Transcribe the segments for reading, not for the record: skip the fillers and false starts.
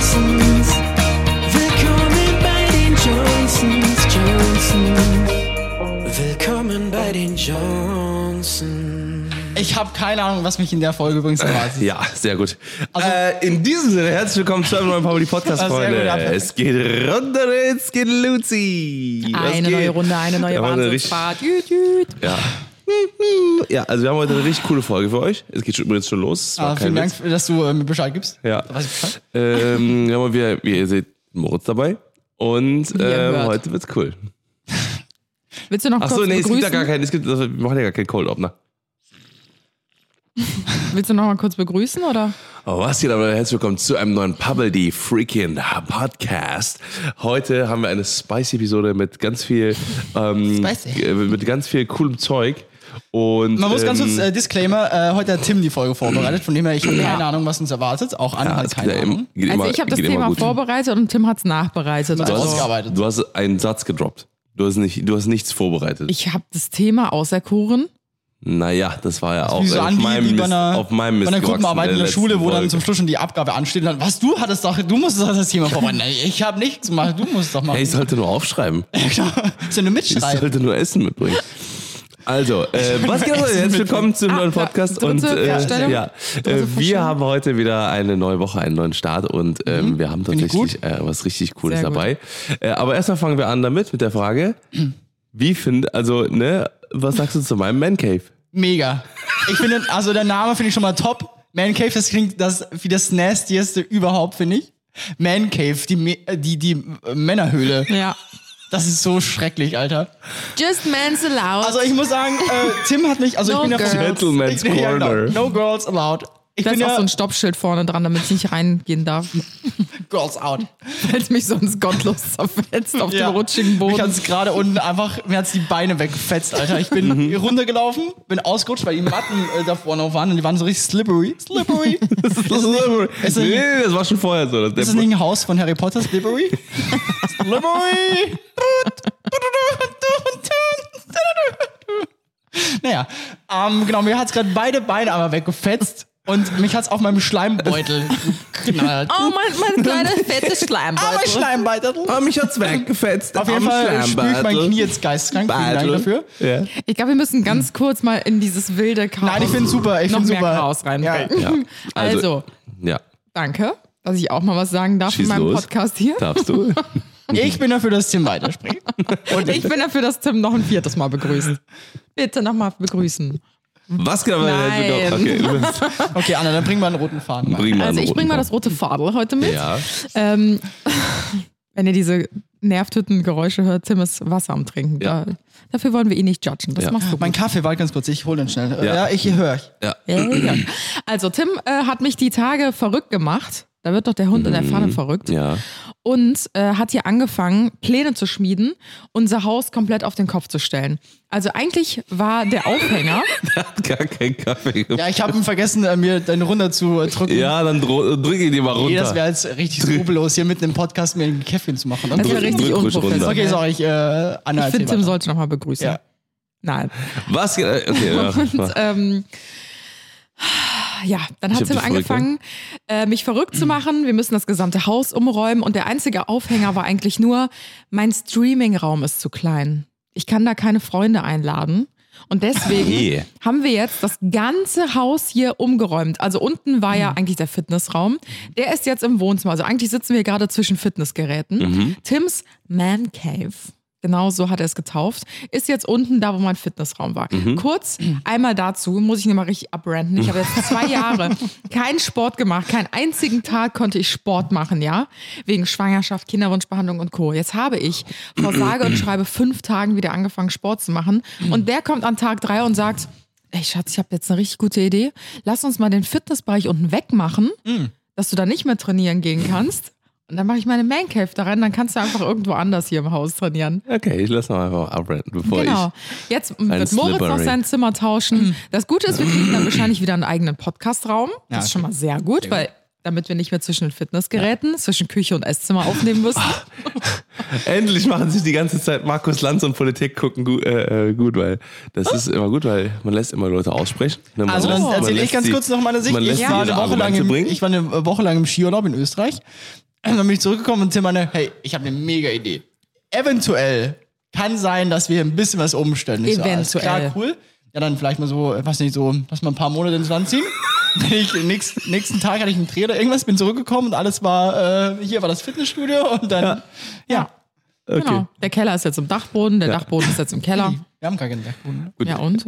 Johnsons. Willkommen bei den Johnsons. Willkommen bei den Johnsons. Ich habe keine Ahnung, was mich in der Folge übrigens erwartet. Ja, sehr gut. Also- In diesem Sinne, herzlich willkommen zu einem neuen Public Podcast, Sehr Freunde. gut, ja. Es geht runter, es geht Luzi. Eine neue Runde, eine neue Wahnsinnsfahrt. Jüt, jüt. Ja. Ja, also wir haben heute eine richtig coole Folge für euch. Es geht übrigens schon los. Es war Vielen kein Dank, Witz. dass du mir Bescheid gibst. Ja. Da weiß ich Bescheid. Wie ihr seht, Moritz dabei. Und hört. heute wird's cool. Willst du noch Achso, kurz nee, es begrüßen? gibt ja gar keinen, wir machen ja gar keinen Cold Opener. Willst du noch mal kurz begrüßen, oder? Oh, was geht aber? Herzlich willkommen zu einem neuen Public Freaking Podcast. Heute haben wir eine Spicy-Episode mit ganz viel, mit ganz viel coolem Zeug. Und, Man muss ganz kurz, Disclaimer, heute hat Tim die Folge vorbereitet, von dem her ich habe keine Ahnung, was uns erwartet. Auch Anne hat keine Ahnung. Also ich habe das Thema vorbereitet und Tim hat es nachbereitet. Du hast Also ausgearbeitet. Du hast einen Satz gedroppt. Du hast nichts vorbereitet. ich habe das Thema auserkoren. Naja, das war ja auch Wie so auf Andi, meinem wie bei Mist, einer, auf meinem Mist bei einer gewachsen Gruppenarbeit in der letzten Schule, wo dann Folge. zum Schluss schon die Abgabe ansteht. Und dann, was, du hattest doch, du musstest das Thema vorbereiten. Nee, ich habe nichts gemacht, du musst doch machen. Hey, ich sollte nur aufschreiben. Ist ja nur Ich mitschreiben. sollte nur Essen mitbringen. Also, was geht heute? Herzlich willkommen zum neuen Podcast. dritte Und Vorstellung. wir Vorstellung. haben heute wieder eine neue Woche, einen neuen Start und wir haben Find ich tatsächlich was richtig Cooles Sehr gut. dabei. Aber erstmal fangen wir an mit der Frage, was sagst du zu meinem Man Cave? Mega. Ich finde, also der Name finde ich schon mal top. Man Cave, das klingt wie das Nastieste überhaupt, finde ich. Man Cave, die Männerhöhle. Ja. Das ist so schrecklich, Alter. Just men's allowed. Also ich muss sagen, Tim hat mich, also No ich bin ja girls. Gentleman's Corner. No girls allowed. Ich da bin ist auch ja so ein Stoppschild vorne dran, damit ich nicht reingehen darf. girls out. Weil es mich sonst gottlos zerfetzt auf dem rutschigen Mich Boden. hat's gerade unten einfach, mir hat's die Beine weggefetzt, Alter. Ich bin runtergelaufen, bin ausgerutscht, weil die Matten da vorne noch waren und die waren so richtig slippery. Slippery. Ist Nee, das war schon vorher so. Ist das nicht ein Haus von Harry Potter, Slippery? Slippery! Naja, genau, mir hat's gerade beide Beine aber weggefetzt und mich hat's auf meinem Schleimbeutel geknallt. Oh, mein kleines fettes mein Schleimbeutel. Schleimbeutel. Oh, mich hat's weggefetzt. Auf jeden Fall spüre ich mein Knie jetzt geisteskrank. Vielen Dank dafür. Ja. Ich glaube, wir müssen ganz kurz mal in dieses wilde Chaos Nein, ich finde super. Ich noch finde mehr super. Chaos reinbringen. Ja. Also, Ja, danke, dass ich auch mal was sagen darf schieß in meinem los. Podcast hier. Darfst du? Ich bin dafür, dass Tim weiterspringt. Und ich bin dafür, dass Tim noch ein viertes Mal begrüßt. Bitte nochmal begrüßen. Was genau? Nein. Okay, Okay, Anna, dann bringen wir einen roten Faden. Mal. bring mal Also einen ich bringe mal roten das rote Fadel heute mit. Ja. Wenn ihr diese Nervtöten-Geräusche hört, Tim ist Wasser am Trinken. Ja. Dafür wollen wir ihn nicht judgen. Das Ja. machst du Mein gut. Kaffee, warte ganz kurz, ich hole den schnell. Ja. Ja, ich höre. Ja. Ja. Also Tim hat mich die Tage verrückt gemacht. Da wird doch der Hund in der Pfanne verrückt. Ja. Und hat hier angefangen, Pläne zu schmieden, unser Haus komplett auf den Kopf zu stellen. Also eigentlich war der Aufhänger... Der hat gar keinen Kaffee gemacht. Ja, ich habe vergessen, mir deine runter zu drücken. Ja, dann drücke ich die mal runter. Nee, das wäre jetzt richtig skrupellos, hier mitten im Podcast mir ein Käffchen zu machen. Das wäre richtig drück ruhig unprofessionell. Okay, sorry, Anna, Ich finde, Tim weiter. sollte noch mal begrüßen. Ja. Nein. Was? Okay, ja. Und, ja, dann hat hab Tim dich angefangen, mich verrückt zu machen. Wir müssen das gesamte Haus umräumen und der einzige Aufhänger war eigentlich nur, mein Streaming-Raum ist zu klein. Ich kann da keine Freunde einladen. Und deswegen Hey. haben wir jetzt das ganze Haus hier umgeräumt. Also unten war ja eigentlich der Fitnessraum. Der ist jetzt im Wohnzimmer. Also eigentlich sitzen wir gerade zwischen Fitnessgeräten. Tims Man Cave. Genau so hat er es getauft. Ist jetzt unten da, wo mein Fitnessraum war. Kurz einmal dazu, muss ich nochmal richtig abranten. Ich habe jetzt 2 Jahre keinen Sport gemacht. Keinen einzigen Tag konnte ich Sport machen, ja. Wegen Schwangerschaft, Kinderwunschbehandlung und Co. Jetzt habe ich vor sage und schreibe 5 Tagen wieder angefangen, Sport zu machen. Und der kommt an Tag 3 und sagt, ey Schatz, ich habe jetzt eine richtig gute Idee. Lass uns mal den Fitnessbereich unten wegmachen, dass du da nicht mehr trainieren gehen kannst. Und dann mache ich meine Man Cave da rein, dann kannst du einfach irgendwo anders hier im Haus trainieren. Okay, ich lasse noch einfach abrenten, bevor Genau. Jetzt wird Moritz Slippery. noch sein Zimmer tauschen. Das Gute ist, wir kriegen dann wahrscheinlich wieder einen eigenen Podcastraum. Das Ja, ist schon mal sehr gut, weil damit wir nicht mehr zwischen den Fitnessgeräten, zwischen Küche und Esszimmer aufnehmen müssen. ich... Endlich machen sich die ganze Zeit Markus Lanz und Politik gucken gut, weil das ist immer gut, weil man lässt immer Leute aussprechen. Ne, man Also dann lässt- man erzähle ich lässt ganz sie- kurz noch meine Sicht. man lässt Ich sie war ihre eine Woche lang Argumente bringen. ich war eine Woche lang im Skiurlaub in Österreich. Dann bin ich zurückgekommen und Tim meinte, hey, ich habe eine mega Idee. Eventuell kann sein, dass wir ein bisschen was umstellen. Ich Eventuell. So, klar, cool. Ja, dann vielleicht mal so, weiß nicht, so, lass mal ein paar Monate ins Land ziehen. Nächsten Tag hatte ich einen Dreh oder irgendwas, bin zurückgekommen und alles war, hier war das Fitnessstudio und dann, ja. Okay. Genau. Der Keller ist jetzt im Dachboden, der Dachboden ist jetzt im Keller. Wir haben gar keinen Dachboden. Gut. Ja, und?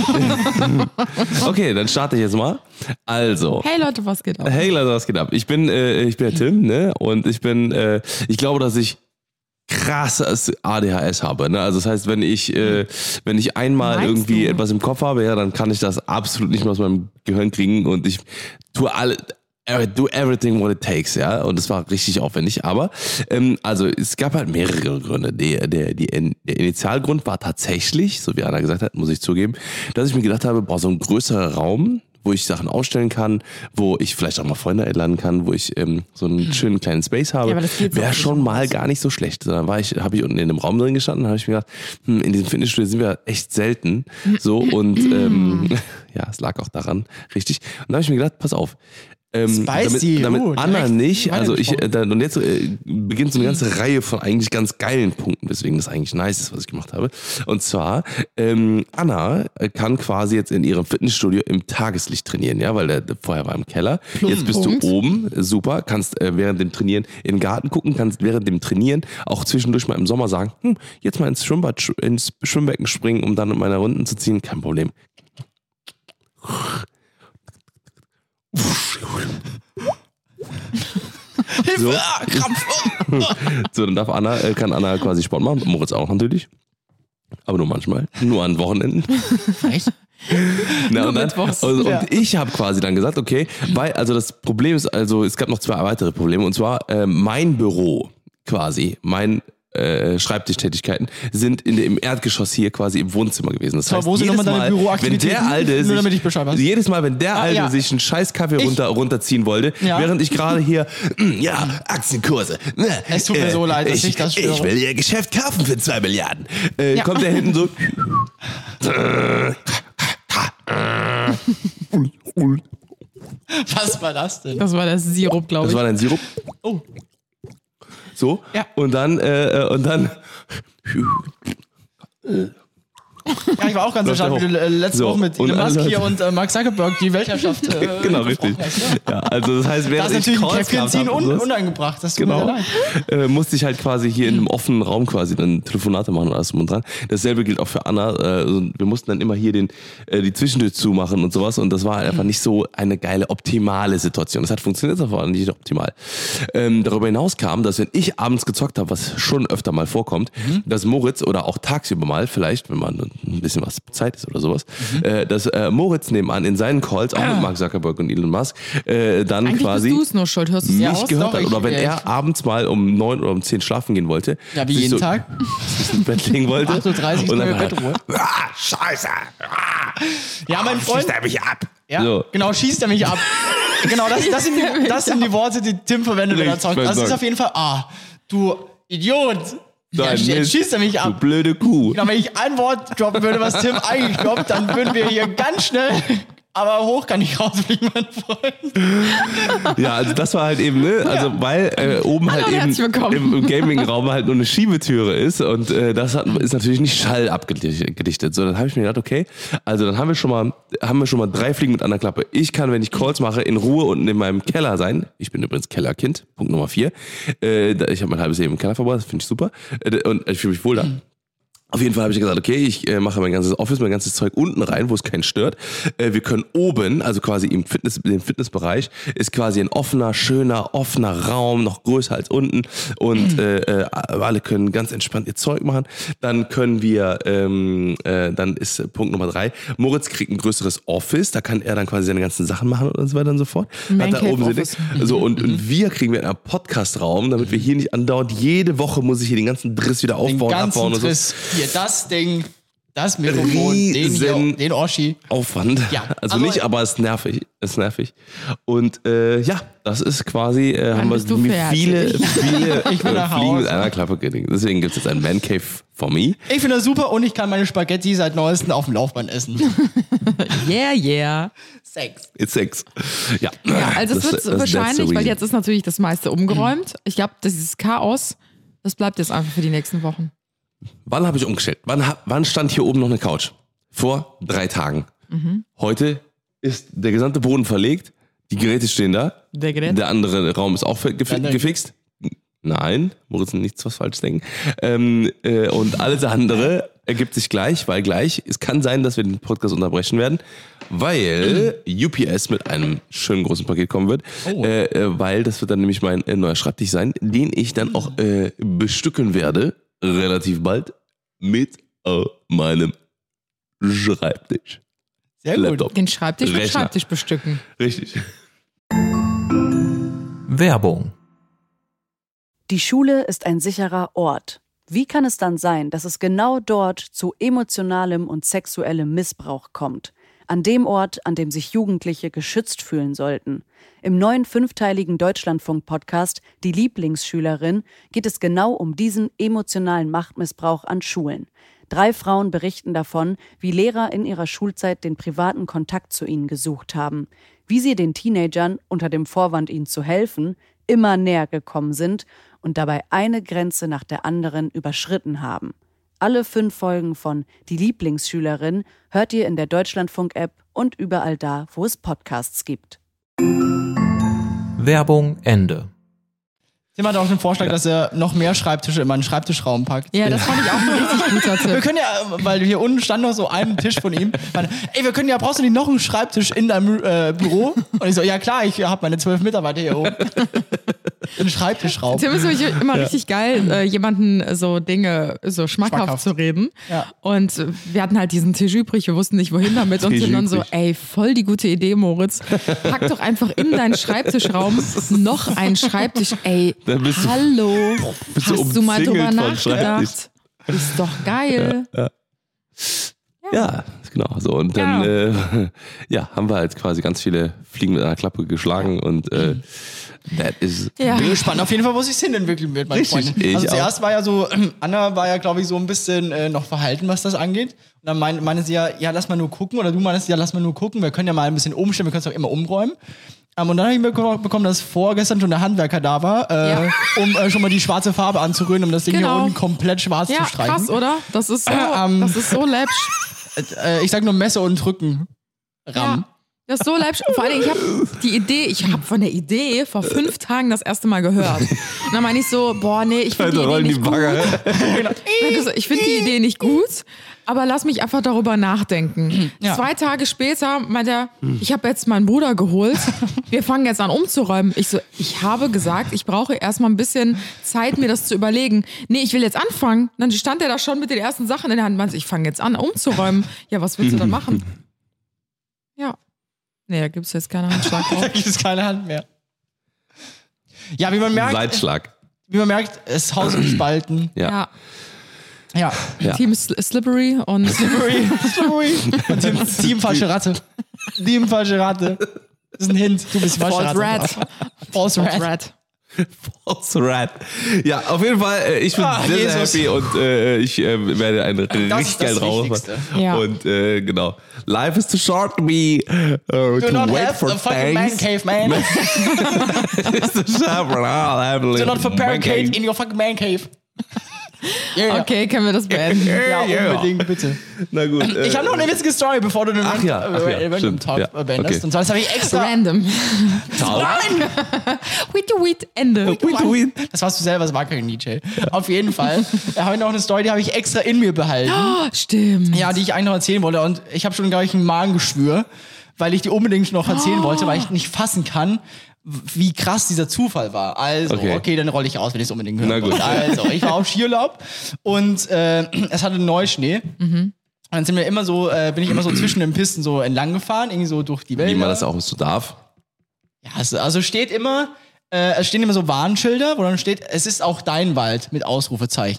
Okay, dann starte ich jetzt mal. Also. Hey Leute, was geht ab? Hey Leute, was geht ab? Ich bin der Tim, ne? Und ich glaube, dass ich krasses ADHS habe, ne? Also das heißt, wenn ich einmal Meinst irgendwie du? etwas im Kopf habe, ja, dann kann ich das absolut nicht mehr aus meinem Gehirn kriegen und ich tue do everything what it takes, ja, und das war richtig aufwendig, aber also es gab halt mehrere Gründe. Der Initialgrund war tatsächlich, so wie Anna gesagt hat, muss ich zugeben, dass ich mir gedacht habe, so ein größerer Raum, wo ich Sachen ausstellen kann, wo ich vielleicht auch mal Freunde einladen kann, wo ich so einen schönen kleinen Space habe, wäre schon mal gar nicht so schlecht. Dann habe ich unten in einem Raum drin gestanden, habe ich mir gedacht, in diesem Fitnessstudio sind wir echt selten, so und ja, es lag auch daran, richtig. Und dann habe ich mir gedacht, pass auf, Spicy, damit Anna nicht, also weitergesprochen. und jetzt beginnt so eine ganze Reihe von eigentlich ganz geilen Punkten, weswegen das eigentlich nice ist, was ich gemacht habe. Und zwar, Anna kann quasi jetzt in ihrem Fitnessstudio im Tageslicht trainieren, ja, weil der vorher war im Keller. Jetzt bist du oben, super, kannst während dem Trainieren in den Garten gucken, kannst während dem Trainieren auch zwischendurch mal im Sommer sagen, jetzt mal ins Schwimmbecken springen, um dann meine Runden zu ziehen, kein Problem. So. So, dann kann Anna quasi Sport machen, Moritz auch natürlich. Aber nur manchmal, nur an Wochenenden. Echt? Na, und ich habe quasi dann gesagt, okay, weil, also das Problem ist, also es gab noch 2 weitere Probleme, und zwar mein Büro quasi, Schreibtischtätigkeiten sind im Erdgeschoss hier quasi im Wohnzimmer gewesen. Das heißt, wo sind jedes nochmal deine Mal, Büroaktivitäten? wenn der Alte Nur damit ich Bescheid weiß. jedes Mal, wenn der Alte sich einen scheiß Kaffee runterziehen wollte, während ich gerade hier, Aktienkurse. Es tut mir so leid, dass ich das störe. Ich will ihr Geschäft kaufen für 2 Milliarden. Kommt der hinten so. Was war das denn? Das war der Sirup, glaube ich. Das war dein Sirup. Oh. So. Ja. Und dann. Ja, ich war auch ganz erstaunt, wie du letzte Woche mit Elon Musk hier und Mark Zuckerberg die Weltherrschaft genau, richtig. Ja, also das heißt, während das ist ich natürlich ein Calls Käffchen gehabt ziehen habe, unangebracht. Das tut mir leid. musste ich halt quasi hier in einem offenen Raum quasi dann Telefonate machen und alles drum und dran. Dasselbe gilt auch für Anna. Wir mussten dann immer hier die Zwischentür zumachen und sowas, und das war einfach nicht so eine geile, optimale Situation. Das hat funktioniert, das war nicht optimal. Darüber hinaus kam, dass wenn ich abends gezockt habe, was schon öfter mal vorkommt, dass Moritz oder auch tagsüber mal vielleicht, wenn man ein bisschen was Zeit ist oder sowas, dass Moritz nebenan in seinen Calls, auch mit Mark Zuckerberg und Elon Musk, dann Eigentlich quasi bist du es nur schuld, hörst du es mich ja aus? gehört hat. Doch, Oder wenn er abends mal um 9 oder um 10 schlafen gehen wollte, Ja, wie sich jeden so Tag. sich ins Bett legen wollte. 8:30 Uhr und dann neue halt, Bettruhe. Scheiße! Ja, mein Freund. Schießt er mich ab! Ja, So. genau, schießt er mich ab. Genau, das sind die Worte, die Tim verwendet, wenn er Richtig, zockt. mein Das ist Gott. auf jeden Fall, du Idiot. Ja, Nein, jetzt Mist, schießt er mich Du ab. blöde Kuh. Genau, wenn ich ein Wort droppen würde, was Tim eigentlich droppt, dann würden wir hier ganz schnell, aber hoch kann ich rausfliegen, mein Freund. Ja, also das war halt eben, ne? Also weil oben halt Hallo, eben herzlich willkommen. im Gaming-Raum halt nur eine Schiebetüre ist, und das ist natürlich nicht Schall abgedichtet. So, dann habe ich mir gedacht, okay, also dann haben wir schon mal 3 Fliegen mit einer Klappe. Ich kann, wenn ich Calls mache, in Ruhe unten in meinem Keller sein. Ich bin übrigens Kellerkind, Punkt Nummer 4. Ich habe mein halbes Leben im Keller verbracht, das finde ich super. Und ich fühle mich wohl da. Auf jeden Fall habe ich gesagt, okay, ich mache mein ganzes Office, mein ganzes Zeug unten rein, wo es keinen stört. Wir können oben, also quasi im Fitnessbereich, ist quasi ein offener Raum, noch größer als unten, und alle können ganz entspannt ihr Zeug machen. Dann können wir, dann ist Punkt Nummer 3, Moritz kriegt ein größeres Office, da kann er dann quasi seine ganzen Sachen machen und so weiter und so fort. Hat da oben so, und wir kriegen einen Podcast-Raum, damit wir hier nicht andauernd, jede Woche muss ich hier den ganzen Driss wieder aufbauen, abbauen und so. Hier, das Ding. Das Mikrofon, den Oschi. Aufwand. Ja, Also nicht, aber es ist nervig. Und das ist quasi, haben wir viele Fliegen mit einer Klappe gekriegt. Deswegen gibt es jetzt ein Man Cave for me. Ich finde das super und ich kann meine Spaghetti seit neuestem auf dem Laufband essen. Yeah. It's Sex. Ja, also es wird wahrscheinlich, weil jetzt ist natürlich das meiste umgeräumt. Ich glaube, dieses Chaos, das bleibt jetzt einfach für die nächsten Wochen. Wann habe ich umgestellt? Wann stand hier oben noch eine Couch? Vor 3 Tagen. Heute ist der gesamte Boden verlegt, die Geräte stehen da. Der andere Raum ist auch gefixt. Nein, Moritz, nichts was falsch denken. Und alles andere ergibt sich gleich, weil es kann sein, dass wir den Podcast unterbrechen werden, weil UPS mit einem schönen großen Paket kommen wird, weil das wird dann nämlich mein neuer Schreibtisch sein, den ich dann auch bestücken werde, relativ bald, mit meinem Schreibtisch. Sehr gut. Laptop. Den Schreibtisch mit Rechner. Schreibtisch bestücken. Richtig. Werbung. Die Schule ist ein sicherer Ort. Wie kann es dann sein, dass es genau dort zu emotionalem und sexuellem Missbrauch kommt? An dem Ort, an dem sich Jugendliche geschützt fühlen sollten. Im neuen 5-teiligen Deutschlandfunk-Podcast Die Lieblingsschülerin geht es genau um diesen emotionalen Machtmissbrauch an Schulen. 3 Frauen berichten davon, wie Lehrer in ihrer Schulzeit den privaten Kontakt zu ihnen gesucht haben, wie sie den Teenagern, unter dem Vorwand ihnen zu helfen, immer näher gekommen sind und dabei eine Grenze nach der anderen überschritten haben. Alle 5 Folgen von Die Lieblingsschülerin hört ihr in der Deutschlandfunk-App und überall da, wo es Podcasts gibt. Werbung Ende. Tim hat auch den Vorschlag, dass er noch mehr Schreibtische in meinen Schreibtischraum packt. Ja, das fand ich auch ein richtig guter Tipp. Wir können ja, weil hier unten stand noch so ein Tisch von ihm. Wir können ja, brauchst du nicht noch einen Schreibtisch in deinem Büro? Und ich so, ja klar, ich habe meine 12 Mitarbeiter hier oben. Ein Schreibtischraum. Tim ist nämlich immer richtig geil, jemanden so Dinge so schmackhaft zu reden. Ja. Und wir hatten halt diesen Tisch übrig, wir wussten nicht, wohin damit. Und Tim dann so, ey, voll die gute Idee, Moritz. Pack doch einfach in deinen Schreibtischraum noch einen Schreibtisch. Ey, hallo, hast du mal drüber nachgedacht? Ist doch geil. Ja, genau. So, und dann haben wir halt quasi ganz viele Fliegen mit einer Klappe geschlagen und that is. Ja. Bin gespannt auf jeden Fall, wo sich's hin entwickeln wird, meine Freunde. Also zuerst war ja so, Anna war ja, glaube ich, so ein bisschen noch verhalten, was das angeht. Und dann meinte sie ja, lass mal nur gucken. Oder du meinst ja, lass mal nur gucken. Wir können ja mal ein bisschen umstellen, wir können es auch immer umräumen. Und dann habe ich bekommen, dass vorgestern schon der Handwerker da war, um schon mal die schwarze Farbe anzurühren, um das Ding hier unten komplett schwarz zu streichen. Krass, oder? Das ist so läppsch. Ich sag nur Messer und Rücken. Ja, das ist so läppsch. Vor allem, ich habe von der Idee vor 5 Tagen das erste Mal gehört. Und dann meine ich so, ich finde die Idee nicht gut. Ich finde die Idee nicht gut, aber lass mich einfach darüber nachdenken. Ja. 2 Tage später meinte er, ich habe jetzt meinen Bruder geholt, wir fangen jetzt an umzuräumen. Ich habe gesagt, ich brauche erstmal ein bisschen Zeit, mir das zu überlegen. Nee, ich will jetzt anfangen. Und dann stand er da schon mit den ersten Sachen in der Hand und meinte, ich fange jetzt an umzuräumen. Ja, was willst du dann machen? Ja. Nee, da gibt es jetzt keine Handschlag drauf. Da gibt es keine Hand mehr. Ja, wie man merkt. Seitschlag. Wie man merkt, ist Haus gespalten. Ja. Team Slippery und Slippery. Und Team falsche Ratte. Team falsche Ratte. Das ist ein Hint. Du bist falsche Ratte. False Rat. False Rat. Ja, auf jeden Fall, ich bin sehr happy und ich werde einen richtig geil drauf. Ja. Und genau. Life is too short to be Do to not wait have for a fucking man things. cave, man. It's too short, but I'll have a Do not little fabricate man in your fucking man cave. Yeah. Okay, können wir das beenden? Ja, unbedingt, bitte. Na gut. Ich habe noch eine witzige Story, bevor du den Random Talk beendest. Okay. Und zwar, das habe ich extra... Random. Nein! Weed, Ende. Das warst du selber, das war kein DJ. Auf jeden Fall. Da habe ich noch eine Story, die habe ich extra in mir behalten. Oh, stimmt. Ja, die ich eigentlich noch erzählen wollte. Und ich habe schon, glaube ich, ein Magengeschwür, weil ich die unbedingt noch erzählen wollte, weil ich nicht fassen kann, wie krass dieser Zufall war. Also, okay, dann rolle ich aus, wenn ich es unbedingt hören wollte. Also, ich war auf Skiurlaub und es hatte Neuschnee. Und dann sind wir immer so, bin ich immer so zwischen den Pisten so entlang gefahren, irgendwie so durch die Wälder. Wie man das auch so darf. Ja, also steht immer, es stehen immer so Warnschilder, wo dann steht, es ist auch dein Wald mit Ausrufezeichen.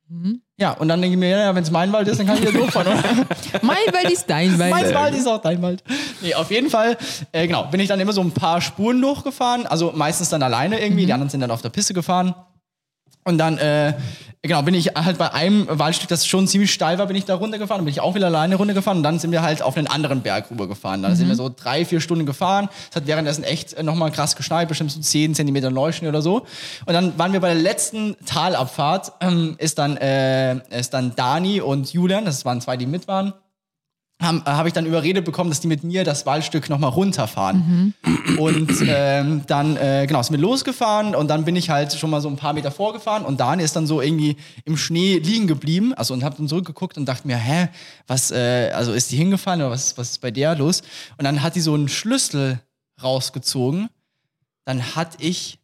Ja, und dann denke ich mir, ja, wenn es mein Wald ist, dann kann ich wieder durchfahren, oder? Mein Wald ist dein Wald. Mein Wald ist auch dein Wald. Nee, auf jeden Fall, genau, bin ich dann immer so ein paar Spuren durchgefahren, also meistens dann alleine irgendwie, die anderen sind dann auf der Piste gefahren. Und dann, genau, bin ich halt bei einem Waldstück, das schon ziemlich steil war, bin ich da runtergefahren. Dann bin ich auch wieder alleine runtergefahren und dann sind wir halt auf einen anderen Berg rübergefahren. Da sind wir so 3-4 Stunden gefahren. Es hat währenddessen echt nochmal krass geschneit, bestimmt so 10 Zentimeter Neuschnee oder so. Und dann waren wir bei der letzten Talabfahrt, ist dann Dani und Julian, das waren 2, die mit waren, habe ich dann überredet bekommen, dass die mit mir das Waldstück nochmal runterfahren. Und dann, genau, sind wir losgefahren und dann bin ich halt schon mal so ein paar Meter vorgefahren und Dani ist dann so irgendwie im Schnee liegen geblieben, also und hab dann zurückgeguckt und dachte mir, was, also ist die hingefallen oder was ist bei der los? Und dann hat die so einen Schlüssel rausgezogen, dann hat ich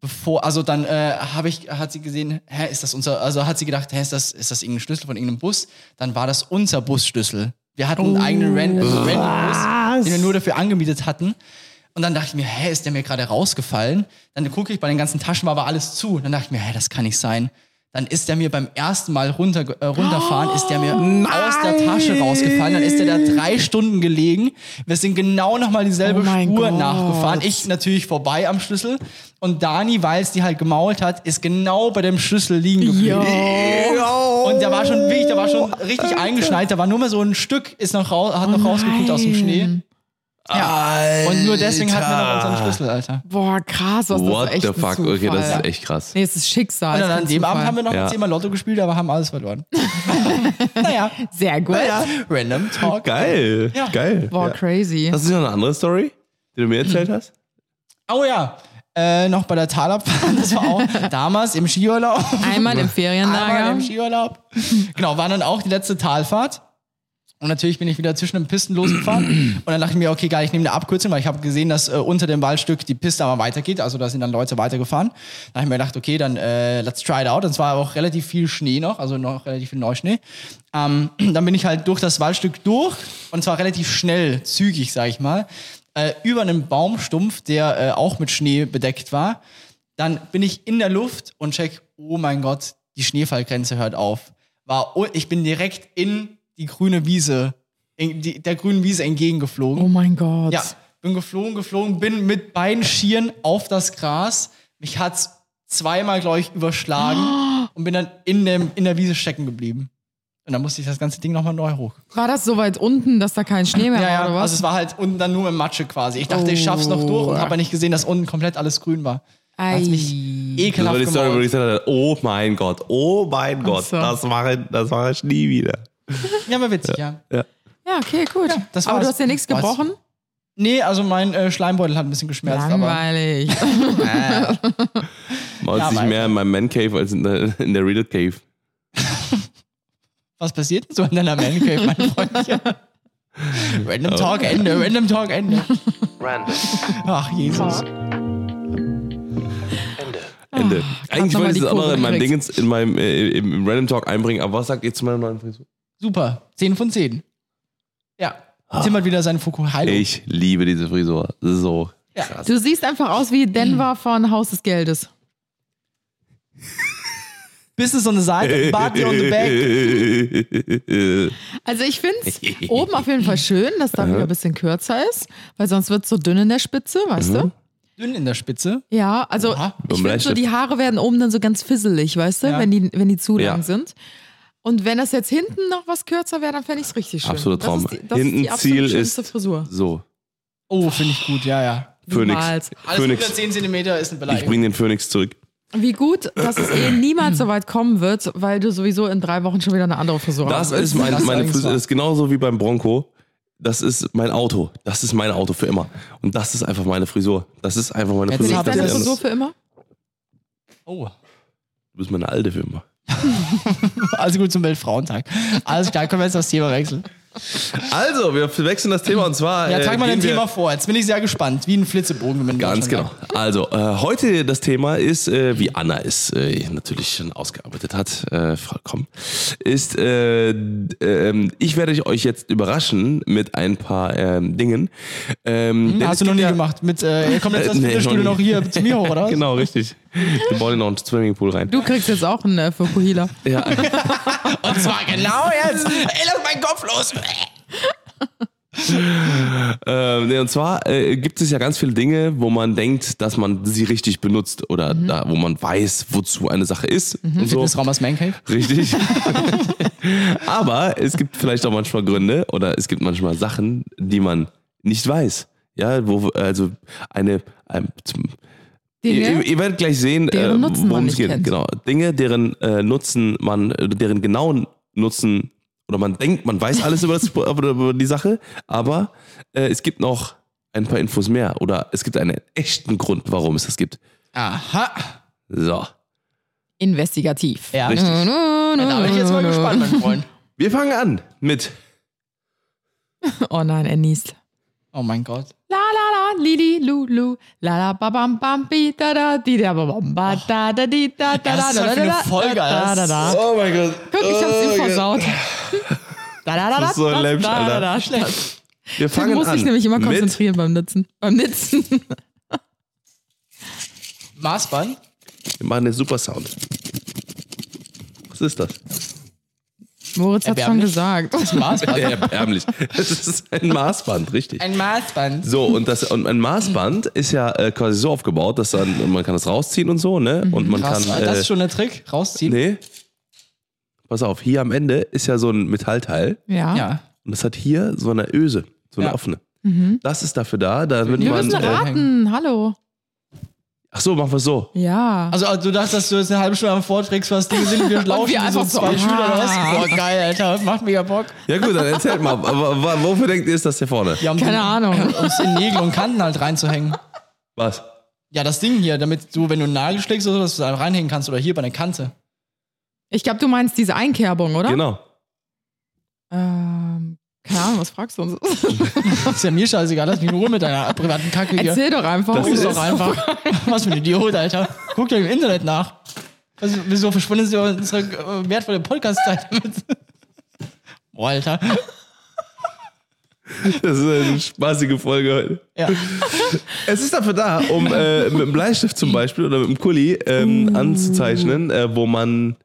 hat sie gesehen, ist das unser, also hat sie gedacht, ist das irgendein Schlüssel von irgendeinem Bus? Dann war das unser Busschlüssel. Wir hatten einen eigenen Rent-Bus, den wir nur dafür angemietet hatten. Und dann dachte ich mir, ist der mir gerade rausgefallen? Dann gucke ich, bei den ganzen Taschen war aber alles zu. Dann dachte ich mir, das kann nicht sein. Dann ist der mir beim ersten Mal runterfahren, ist der mir aus der Tasche rausgefallen. Dann ist der da 3 Stunden gelegen. Wir sind genau nochmal dieselbe Spur nachgefahren. Ich natürlich vorbei am Schlüssel. Und Dani, weil es die halt gemault hat, ist genau bei dem Schlüssel liegen geblieben. Und der war schon richtig eingeschneit. Da war nur mal so ein Stück, hat noch rausgeguckt aus dem Schnee. Ja. Und nur deswegen hatten wir noch unseren Schlüssel, Alter. Boah, krass, was What das ist echt the fuck? Okay, das ist echt krass. Nee, es ist Schicksal. Und dann an dem Abend haben wir noch 10-mal Lotto gespielt, aber haben alles verloren. Naja. Sehr gut. Naja. Random Talk. Geil. Ja. Geil. Boah, crazy. Hast du noch eine andere Story, die du mir erzählt hast? Oh ja. Noch bei der Talabfahrt, das war auch damals im Skiurlaub. Einmal im Ferienlager. Einmal im Skiurlaub. Genau, war dann auch die letzte Talfahrt. Und natürlich bin ich wieder zwischen den Pisten losgefahren. Und dann dachte ich mir, okay, geil, ich nehme eine Abkürzung, weil ich habe gesehen, dass unter dem Waldstück die Piste aber weitergeht. Also da sind dann Leute weitergefahren. Da habe ich mir gedacht, okay, dann let's try it out. Und es war auch relativ viel Schnee noch, also noch relativ viel Neuschnee. Dann bin ich halt durch das Waldstück durch. Und zwar relativ schnell, zügig, sag ich mal. Über einen Baumstumpf, der auch mit Schnee bedeckt war. Dann bin ich in der Luft und check, oh mein Gott, die Schneefallgrenze hört auf. Ich bin direkt in die grüne Wiese, der grünen Wiese entgegengeflogen. Oh mein Gott. Ja, bin geflogen, bin mit beiden Skiern auf das Gras. Mich hat's 2-mal, glaube ich, überschlagen und bin dann in der Wiese stecken geblieben. Und dann musste ich das ganze Ding nochmal neu hoch. War das so weit unten, dass da kein Schnee mehr war, oder was? Also es war halt unten dann nur im Matsche quasi. Ich dachte, ich schaff's noch durch und habe aber nicht gesehen, dass unten komplett alles grün war. Hat's mich ekelhaft Das war die Story, wo gemacht. ich gesagt habe, oh mein Gott, so. das mache ich nie wieder. Ja, war witzig, ja. Ja, okay, gut. Ja, das aber war's. du hast ja nichts gebrochen? Nee, also mein Schleimbeutel hat ein bisschen geschmerzt. Langweilig. Man Ja, sich aber- mehr in meinem Man Cave als in der Riddle Cave. Was passiert denn so in deiner Man Cave, mein Freundchen? Random Talk Ende. Random. Ach, Jesus. Ende. Eigentlich nochmal wollte ich die das auch noch Kurve in meinem gekriegt. Dingens, im Random Talk einbringen, aber was sagt ihr zu meiner neuen Frisur? Super. 10 von 10. Ja. Tim hat wieder seinen Fukuhila. Ich liebe diese Frisur. So Ja. krass. Du siehst einfach aus wie Denver von Haus des Geldes. Business on the side, Party on the back. Also ich finde es oben auf jeden Fall schön, dass da wieder ein bisschen kürzer ist, weil sonst wird es so dünn in der Spitze, weißt du? Dünn in der Spitze. Ja, also Oha. ich finde so, die Haare werden oben dann so ganz fisselig, weißt du, Ja. wenn die zu lang Ja. sind. Und wenn das jetzt hinten noch was kürzer wäre, dann fände ich es richtig schön. Absoluter Traum. Das ist die Hinten absolut Ziel schönste ist Frisur. so. Oh, finde ich gut, ja. Phoenix. Niemals. Alles Phoenix. unter 10 cm ist eine Ich Beleidigung. bringe den Phoenix zurück. Wie gut, dass es niemals so weit kommen wird, weil du sowieso in 3 Wochen schon wieder eine andere Frisur Das hast. ist Das meine ist Frisur. wahr. Das ist genauso wie beim Bronco. Das ist mein Auto. Das ist mein Auto für immer. Und das ist einfach meine Frisur. Das ist einfach meine Jetzt Frisur. habt Das ihr Deine ist das- Frisur für immer? Oh. Du bist meine alte für immer. Also gut zum Weltfrauentag. Alles klar, können wir jetzt das Thema wechseln. Also, wir wechseln das Thema und zwar. Ja, trag mal gehen dein wir- Thema vor. Jetzt bin ich sehr gespannt. Wie ein Flitzebogen. Wenn Ganz Deutschland genau. sagt. Also, heute das Thema ist, wie Anna es natürlich schon ausgearbeitet hat, vollkommen, ist, ich werde euch jetzt überraschen mit ein paar Dingen. Denn Hast es du noch gibt nie ja- gemacht. Kommt jetzt das nee, Fitnessstudio noch noch nie. hier zu mir hoch, oder was? Genau, richtig. Wir bauen noch einen Swimmingpool rein. Du kriegst jetzt auch einen Fukuhila. Ja. Und zwar genau jetzt. Ey, lass meinen Kopf los. Und zwar gibt es ja ganz viele Dinge, wo man denkt, dass man sie richtig benutzt oder da, wo man weiß, wozu eine Sache ist. Und so. Fitnessraum als Man Cave. Richtig. Aber es gibt vielleicht auch manchmal Gründe oder es gibt manchmal Sachen, die man nicht weiß. Ja, wo also ihr werdet gleich sehen, deren Nutzen worum man es geht. nicht kennt. Genau. Dinge, deren Nutzen deren genauen Nutzen oder man denkt, man weiß alles über die Sache, aber es gibt noch ein paar Infos mehr oder es gibt einen echten Grund, warum es das gibt. Aha. So. Investigativ. Ja. Richtig. Da bin ich jetzt mal gespannt, mein Freund. Wir fangen an mit Oh nein, er niest. Oh mein Gott. La la la, lili, lu, lu, la la, ba bam bam, bi, da da, di da, ba bam, ba, da da, di da, da Was ist das für eine Folge, da da da. Oh mein Gott. Guck, ich hab's ihm versaut. Da da da da. Das ist so ein Lämpsch, Alter. Da. Wir Du fangen musst an dich nämlich immer mit konzentrieren beim Nitzen. Maßband? Wir machen den super Sound. Was ist das? Moritz hat schon Erbärmlich. gesagt. Das ist ein Maßband. Erbärmlich. Es ist ein Maßband, richtig. Ein Maßband. So, und ein Maßband ist ja quasi so aufgebaut, dass man kann das rausziehen und so, ne? Und man Krass, kann. das ist schon der Trick. Rausziehen. Nee. Pass auf, hier am Ende ist ja so ein Metallteil. Ja. Ja. Und das hat hier so eine Öse, so eine Ja. offene. Das ist dafür da, damit Wir man. müssen raten. Hallo. Ach so, machen wir es so. Ja. Also du dachtest, dass du jetzt eine halbe Stunde am Vorträgst, was Dinge sind, wir lauschen wir wie so einfach so, zwei Schüler oder was? ah. Boah, geil, Alter. Macht mega Bock. Ja gut, dann erzählt mal. Aber wofür denkt ihr, ist das hier vorne? Ja, um Keine Ahnung. Um es in Nägel und Kanten halt reinzuhängen. Was? Ja, das Ding hier, damit du, wenn du einen Nagel schlägst oder so, dass du da reinhängen kannst oder hier bei der Kante. Ich glaube, du meinst diese Einkerbung, oder? Genau. Keine Ahnung, was fragst du uns? Das ist ja mir scheißegal, lass mich in Ruhe mit deiner privaten Kacke hier. Erzähl doch einfach. Das Das ist ist doch einfach. Was für ein Idiot, Alter. Guck dir im Internet nach. Wieso verschwindet dir unsere wertvolle Podcast-Zeit damit? Boah, Alter. Das ist eine spaßige Folge heute. Ja. Es ist dafür da, um mit dem Bleistift zum Beispiel oder mit dem Kuli anzuzeichnen, wo man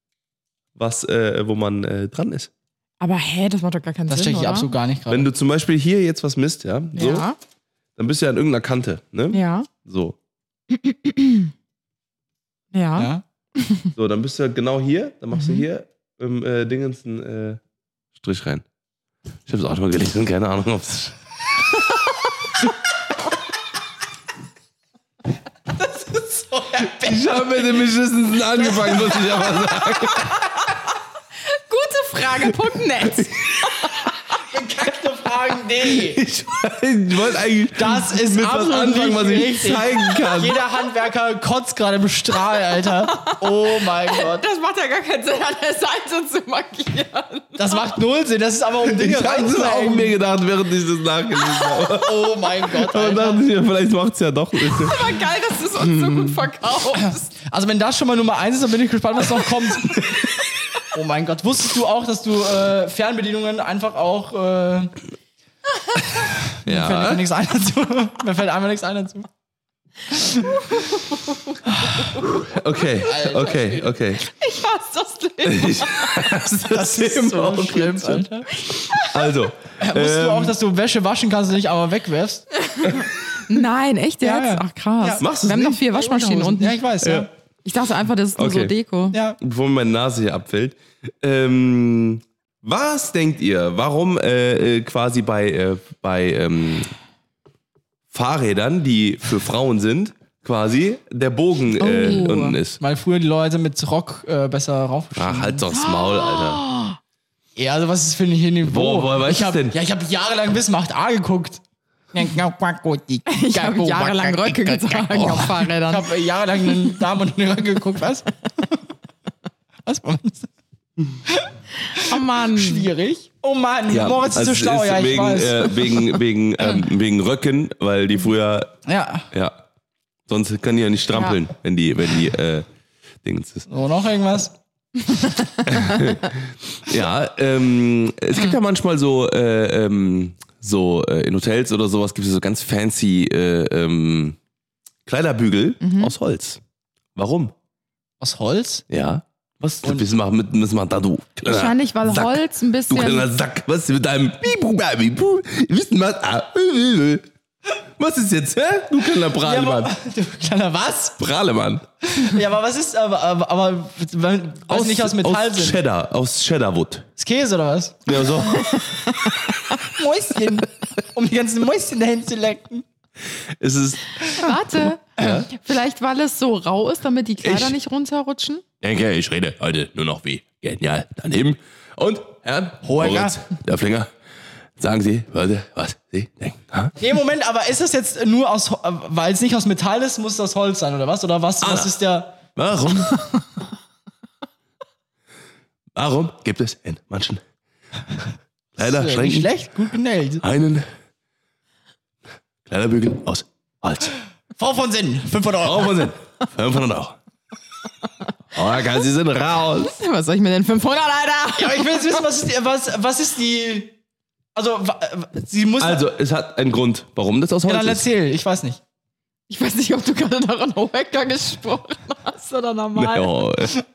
dran ist. Aber das macht doch gar keinen Das Sinn, check ich oder? absolut gar nicht gerade. Wenn du zum Beispiel hier jetzt was misst, ja, so, Ja. dann bist du ja an irgendeiner Kante, ne? Ja. So. Ja. Ja. So, dann bist du ja genau hier, dann machst du hier im Dingens einen Strich rein. Ich hab's auch schon mal gelesen, keine Ahnung, ob's. Ich habe mit dem Beschissensten angefangen, muss ich aber sagen. Gute Frage.net. Bekackte Fragen.de. Ich wollte eigentlich Das ist mit was absolut anfangen, was ich richtig. zeigen kann. Jeder Handwerker kotzt gerade im Strahl, Alter. Oh mein Gott. Das macht ja gar keinen Sinn, an der Seite zu markieren. Das macht null Sinn. Das ist aber um Dinge Ich habe es auch reinzuhängen. mir gedacht, während ich das nachgelesen habe. Oh mein Gott, Und Alter. dachte ich mir, vielleicht macht's ja doch. Aber geil, dass du es uns so gut verkaufst. Also wenn das schon mal Nummer 1 ist, dann bin ich gespannt, was noch kommt. Oh mein Gott. Wusstest du auch, dass du Fernbedienungen einfach auch... Mir fällt nichts ein dazu. Mir fällt einfach nichts ein dazu. Okay. Ich hasse das Leben. Das ist so schlimm, Alter. Also, Wusstest du auch, dass du Wäsche waschen kannst und nicht aber wegwerfst? Nein, echt jetzt? Ja, ja. Ach krass. Ja. Machst du's Wir haben noch nicht? 4 Waschmaschinen unten. Ja, ich weiß, ja. Ich dachte einfach, das ist nur Okay. so Deko. Ja. bevor mir meine Nase hier abfällt, was denkt ihr, warum quasi bei Fahrrädern, die für Frauen sind, quasi der Bogen unten ist? Weil früher die Leute mit Rock besser raufgestiegen Ach, halt doch's Maul, Alter. Ja, also was ist für ein Niveau? Woher weißt ich hab, du's denn? Ja, ich habe jahrelang bis Macht A geguckt. Ich habe jahrelang Röcke getragen auf Ich Fahrrädern. habe jahrelang einen Damen und Herren geguckt, was? Was? Oh Mann. Schwierig. Oh Mann, Moritz ist so schlau, ist ja, ich wegen, weiß. wegen Röcken, weil die früher, Ja. sonst kann die ja nicht strampeln, wenn die Dings ist. So, noch irgendwas? Ja, es gibt ja manchmal so in Hotels oder sowas gibt es so ganz fancy Kleiderbügel aus Holz. Warum? Aus Holz? Ja. Was müssen wir da, du? Wahrscheinlich, weil Sack. Holz ein bisschen... Du kleiner Sack, was mit deinem Wissen was ist jetzt, hä? Du kleiner Prahlemann. Du kleiner was? Prahlemann. Ja, aber was ist, aber weil nicht aus Metall sind. Aus Cheddarwood. Ist Käse oder was? Ja, so. Mäuschen. Um die ganzen Mäuschen dahin zu lecken. Es ist... Warte, vielleicht weil es so rau ist, damit die Kleider nicht runterrutschen? Denke, ich rede heute nur noch wie genial daneben. Und, Herrn Hohecker. Moritz Döfflinger, sagen Sie, Leute, was Sie denken. Ha? Nee, Moment, aber ist es jetzt nur aus, weil es nicht aus Metall ist, muss es aus Holz sein, oder was? Oder was ist der... Warum gibt es in manchen Nicht Kleiderschränken schlecht, gut genäht. einen Kleiderbügel aus Holz? Frau von Sinn, 500 Euro. Frau von Sinn, 500 Euro. Oh, Sie sind raus. Was soll ich mit den 500, Alter? Ja, aber ich will jetzt wissen, was ist die... Also, sie muss... Also, es hat einen Grund, warum das aus Holz ja, dann ist. erzähl, ich weiß nicht. Ich weiß nicht, ob du gerade daran Hohecker gesprochen hast oder normal. No.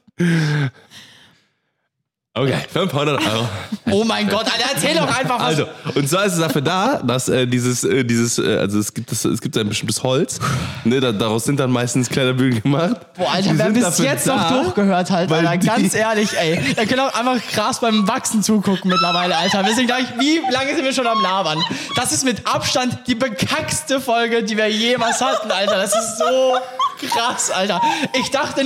Okay, 500 Euro. Oh mein Gott, Alter, erzähl doch einfach was. Also, und zwar ist es dafür da, dass also es gibt ein bestimmtes Holz, ne, daraus sind dann meistens Kleiderbügel gemacht. Boah, Alter, Die wer sind bis dafür jetzt da, noch durchgehört hat, weil Alter, ganz ehrlich, ey. Da können auch einfach krass beim Wachsen zugucken mittlerweile, Alter. Wir sind gleich, wie lange sind wir schon am Labern? Das ist mit Abstand die bekackste Folge, die wir jemals hatten, Alter. Das ist so krass, Alter. Ich dachte,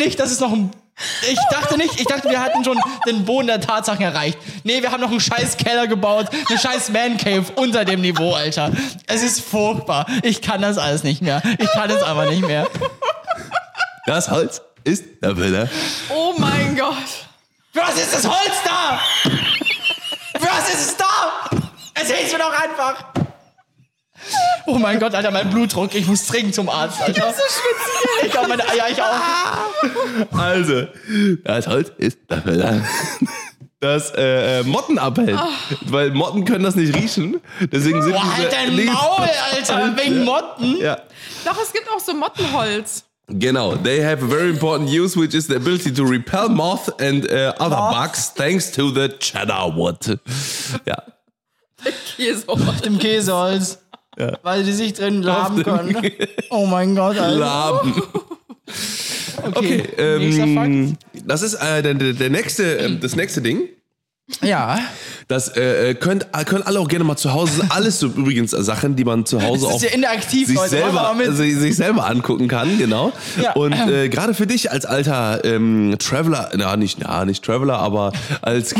wir hatten schon den Boden der Tatsachen erreicht. Nee, wir haben noch einen scheiß Keller gebaut, eine scheiß Man-Cave unter dem Niveau, Alter. Es ist furchtbar. Ich kann das alles nicht mehr. Ich kann es aber nicht mehr. Das Holz ist der Wille. Oh mein Gott. Für was ist das Holz da? Für was ist es da? Erzähl's mir doch einfach. Oh mein Gott, Alter, mein Blutdruck. Ich muss dringend zum Arzt, Alter. Das ist so schwitzig. Ich glaube, meine Eier, ich auch. Also, das Holz ist der Wille. Das Motten abhält. Weil Motten können das nicht riechen. Deswegen sind Boah, halt dein Maul, Alter, wegen Motten. Ja. Doch, es gibt auch so Mottenholz. Genau, they have a very important use, which is the ability to repel moth and other bugs, thanks to the cheddar wood. Ja. Käse. Auf dem Käseholz. Ja. Weil die sich drin laben können. Oh mein Gott, Alter. Laben. Okay, nächster Fakt. das ist das nächste Ding. Ja. Das können alle auch gerne mal zu Hause. Alles so übrigens Sachen, die man zu Hause Das ist auch ja interaktiv, sich, Leute. sich selber angucken kann, genau. Ja. Und gerade für dich als alter Traveler, nicht Traveler, aber als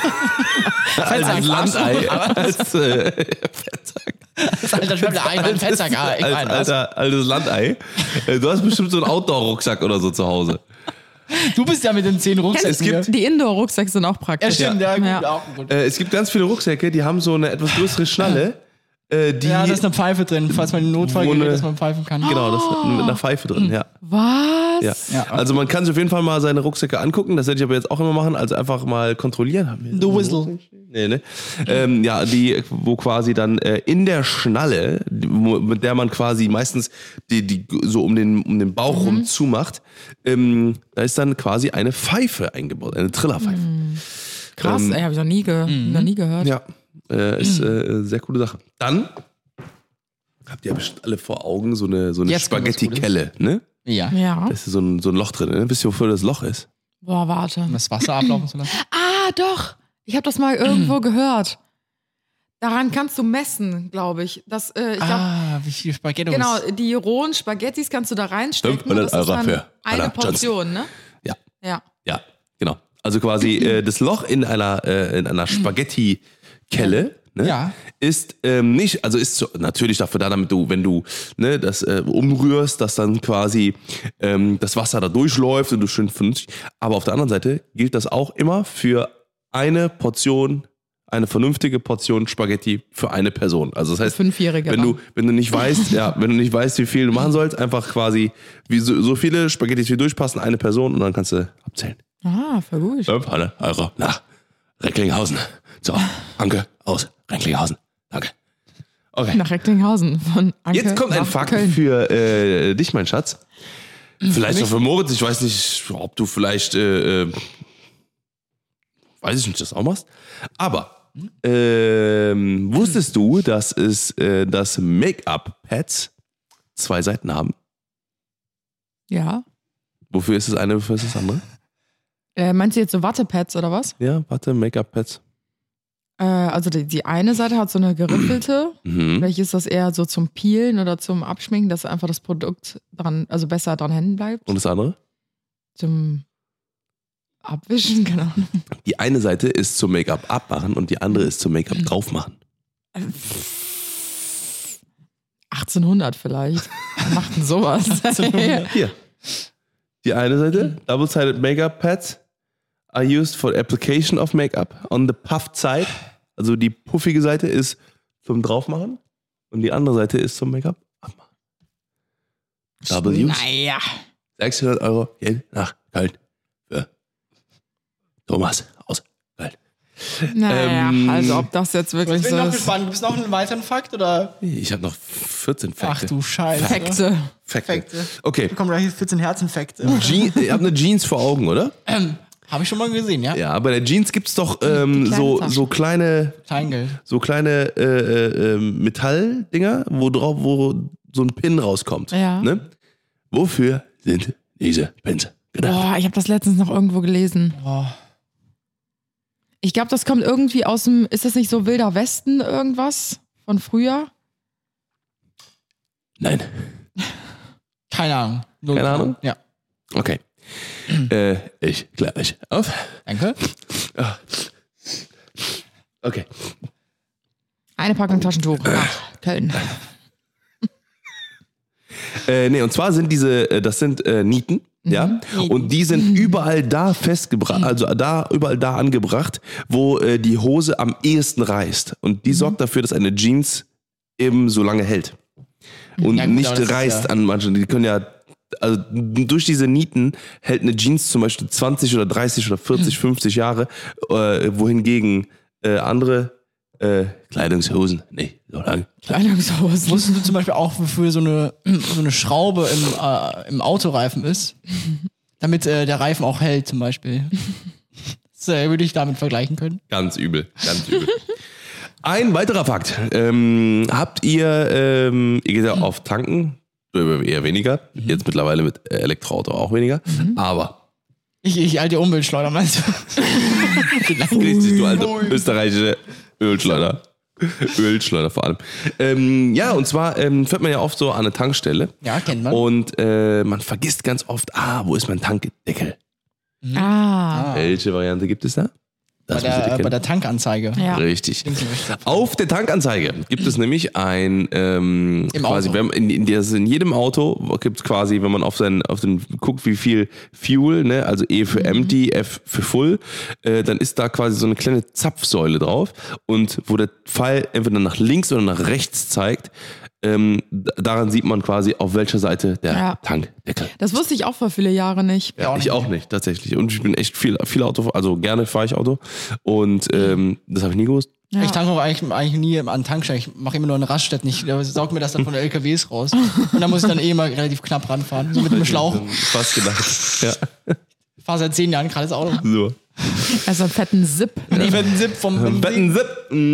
Landei, als alter Schwemmler, ein Fettsack. altes Landei. Du hast bestimmt so einen Outdoor-Rucksack oder so zu Hause. Du bist ja mit den 10 Rucksäcken. Es gibt Die Indoor-Rucksäcke sind auch praktisch. ja, stimmt, ja. Ja. Auch gut. Es gibt ganz viele Rucksäcke, die haben so eine etwas größere Schnalle. Die Ja, da ist eine Pfeife drin, falls man in Notfall Wo eine- gerät, dass man pfeifen kann. Genau, das hat mit einer Pfeife drin, ja. Was? Ja. Ja. Also man kann sich auf jeden Fall mal seine Rucksäcke angucken, das werde ich aber jetzt auch immer machen, also einfach mal kontrollieren. The Whistle. Nee. Ja, wo quasi dann in der Schnalle, mit der man quasi meistens die so um den Bauch rum zumacht, da ist dann quasi eine Pfeife eingebaut, eine Trillerpfeife. Krass, ey, hab ich noch nie gehört. Ja, ist sehr coole Sache. Dann habt ihr ja bestimmt alle vor Augen so eine Jetzt kommt was Spaghetti-Kelle, ne? Ja. Ja. Da ist so ein Loch drin, ne? Wisst ihr, wofür das Loch ist? Boah, warte. Um das Wasser ablaufen zu lassen. Ah, doch. Ich habe das mal irgendwo gehört. Daran kannst du messen, glaube ich. Ich glaub, Wie viel Spaghetti? genau, die rohen Spaghettis kannst du da reinstecken. 500 Das ist Euro dann für eine Anna Portion, ne? Ja. Ja. Ja, genau. Also quasi das Loch in einer Spaghetti-Kelle, ne, Ja. ist nicht, also ist natürlich dafür da, damit du, wenn du das umrührst, dass dann quasi das Wasser da durchläuft und du schön vernünftig. Aber auf der anderen Seite gilt das auch immer für eine vernünftige Portion Spaghetti für eine Person. Also das heißt, Fünfjährige wenn du nicht weißt, wie viel du machen sollst, einfach quasi so viele Spaghettis wie durchpassen, eine Person und dann kannst du abzählen. Ah, voll gut. 500 Euro nach Recklinghausen. So, Anke aus Recklinghausen. Danke. Okay. Nach Recklinghausen von Anke Jetzt kommt ein nach Fakt Köln. für dich, mein Schatz. Vielleicht auch für Moritz. Ich weiß nicht, ob du vielleicht, weiß ich nicht, das auch machst. Aber wusstest du, dass Make-up-Pads 2 Seiten haben? Ja. Wofür ist das eine, wofür ist das andere? Meinst du jetzt so Wattepads oder was? Ja, Make-up-Pads. Also die eine Seite hat so eine geriffelte. Vielleicht ist das eher so zum Peelen oder zum Abschminken, dass einfach das Produkt dran, also besser dran hängen bleibt. Und das andere? Zum Abwischen, keine Ahnung. Die eine Seite ist zum Make-up abmachen und die andere ist zum Make-up draufmachen. 1800 vielleicht. Wir machten sowas. 1800. Hier. Die eine Seite, double-sided Make-up Pads are used for application of Make-up. On the puffed side, also die puffige Seite ist zum Draufmachen und die andere Seite ist zum Make-up abmachen. Double use. Naja. 600 € gehen nach Köln für Thomas aus Köln. Naja, also ob das jetzt wirklich Ich bin so noch ist. gespannt. Gibt es noch einen weiteren Fakt? Oder? Ich habe noch 14 Fakte. Ach du Scheiße. Fakte. Fakte. Okay. Hier kommen gleich 14 Herzenfakte. Ihr habt eine Jeans vor Augen, oder? Habe ich schon mal gesehen, ja? Ja, bei der Jeans gibt es doch so kleine Kleingeld. Metalldinger, wo so ein Pin rauskommt. Ja. Ne? Wofür sind diese Pins gedacht? Boah, ich habe das letztens noch irgendwo gelesen. Boah. Ich glaube, das kommt irgendwie aus dem, ist das nicht so Wilder Westen irgendwas von früher? Nein. Keine Ahnung. Keine Ahnung? Ja. Okay. Ich kläre euch auf. Danke. Okay. Eine Packung Taschentuch nach Köln. Und zwar sind das sind Nieten, ja, und die sind überall da festgebracht, also überall da angebracht, wo die Hose am ehesten reißt. Und die sorgt dafür, dass eine Jeans eben so lange hält. Und Ja, gut, nicht aber das ist reißt ja- an manchen. Die können ja, also durch diese Nieten hält eine Jeans zum Beispiel 20 oder 30 oder 40, 50 Jahre, wohingegen andere Kleidungshosen nicht so lang. Kleidungshosen. Wusstest du zum Beispiel auch, wofür so eine Schraube im Autoreifen ist? Damit der Reifen auch hält, zum Beispiel. Das würde ich damit vergleichen können. Ganz übel, ganz übel. Ein weiterer Fakt. Habt ihr geht ja oft tanken, eher weniger, jetzt mittlerweile mit Elektroauto auch weniger, aber Ich alte Umweltschleuder, meinst du? grüß dich, du alte österreichische Ölschleuder. Ölschleuder vor allem. Ja, und zwar fährt man ja oft so an eine Tankstelle Ja, kennt man. und man vergisst ganz oft, wo ist mein Tankdeckel? Welche Variante gibt es da? Das müsstet ihr kennen. Bei der Tankanzeige. Ja. Richtig. Links und rechts. Auf der Tankanzeige gibt es nämlich ein quasi, Auto. wenn man in jedem Auto gibt es quasi, wenn man auf den guckt, wie viel Fuel, ne, also E für Empty, F für Full, dann ist da quasi so eine kleine Zapfsäule drauf und wo der Pfeil entweder nach links oder nach rechts zeigt, daran sieht man quasi, auf welcher Seite der Tankdeckel. Das wusste ich auch vor viele Jahre nicht. Ja, ich auch nicht, tatsächlich. Und ich bin echt viel Auto, also gerne fahre ich Auto. Und das habe ich nie gewusst. Ja. Ich tanke auch eigentlich nie an Tankstellen. Ich mache immer nur eine Raststätte. Ich saug mir das dann von den LKWs raus. Und dann muss ich dann immer relativ knapp ranfahren. So mit einem Schlauch. Fast gedacht. Ja, Ich fahre seit 10 Jahren gerade das Auto. so. Also einen fetten Zip. Ich werde einen Zip vom Betten Zip.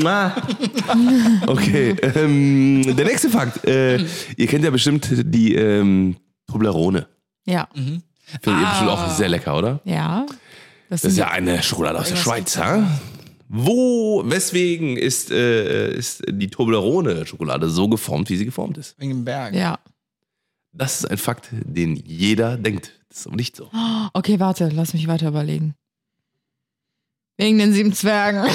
Okay, der nächste Fakt. Ihr kennt ja bestimmt die Toblerone. Ja. Findet ihr bestimmt auch sehr lecker, oder? Ja. Das ist ja eine Schokolade aus der Schweiz, ja? Weswegen ist die Toblerone-Schokolade so geformt, wie sie geformt ist? wegen dem Berg. Ja. Das ist ein Fakt, den jeder denkt. Das ist aber nicht so. Okay, warte, lass mich weiter überlegen. Wegen den 7 Zwergen.